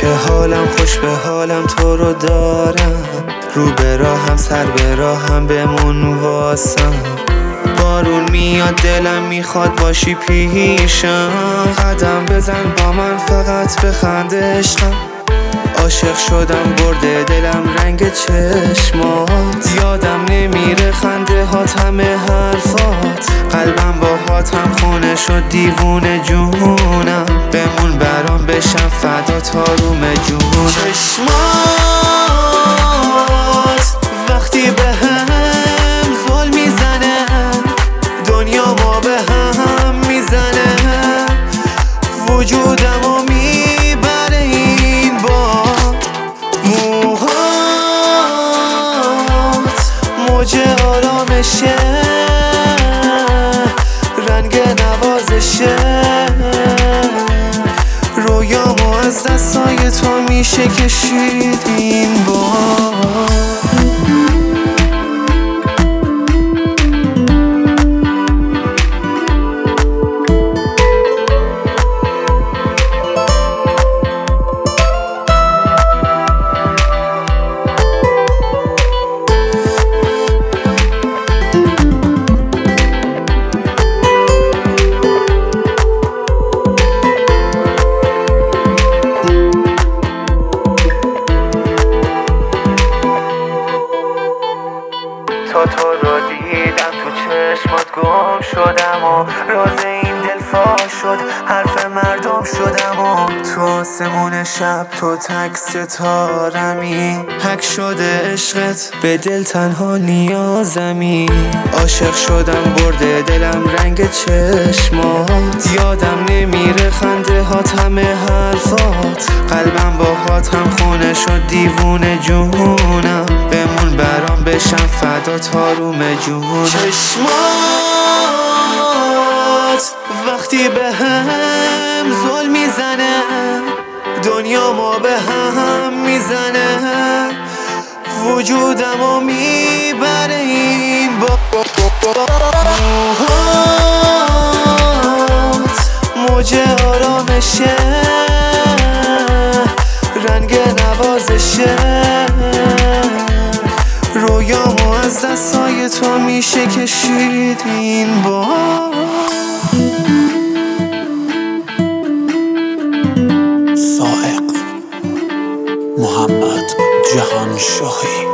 که حالم خوش به حالم تو رو دارم، رو به راهم سر به راهم بمون واسم. بارون میاد دلم میخواد باشی پیشم، قدم بزن با من فقط بخند عشقم. عاشق شدم برده دلم رنگ چشمات، یادم نمیره خنده هات همه حرفات. قلبم با هاتم خونه شد دیوونه جونم، بمون برام بشم فدا تا روم جونم. چشمات وقتی به هم زل میزنه، دنیا ما به هم میزنه، وجودمو میبره این با موهات. موج آرامشه، رنگ نوازشه، رویامو از دستای تو میشه کشید این بار. تو رو دیدم تو چشمات گم شدم و راز این دل فاش شد، حرف مردم شدم و تو آسمون شب تو تک ستارمی. حک شده عشقت به دل تنها نیازمی، عاشق شدم برده دلم رنگ چشمات، یادم نمیره خنده هات همه حرفات. قلبم با هاتم خونه شد دیوونه جونم، بمون برام بشم فدا تا روم جونم. چشمات وقتی به هم زل میزنه، دنیا ما به هم میزنه، وجودمو میبره این با موهات. موج آرامشه، رنگ نوازشه، رویامو از دستای تو میشه کشید این بار. سائق محمد جهانشاهی.